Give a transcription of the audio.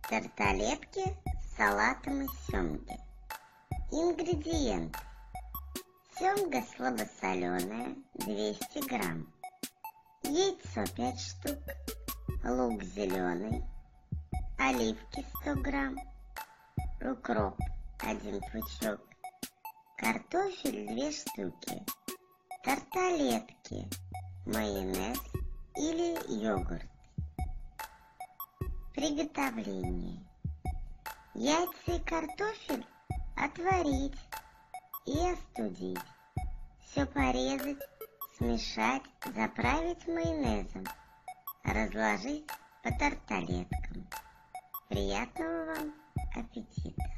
Тарталетки с салатом из семги. Ингредиенты: семга слабосоленая 200 грамм, яйцо 5 штук, лук зеленый, оливки 100 грамм, укроп 1 пучок, картофель 2 штуки, тарталетки, майонез или йогурт. Приготовление: яйца и картофель отварить и остудить. Все порезать, смешать, заправить майонезом, разложить по тарталеткам. Приятного вам аппетита!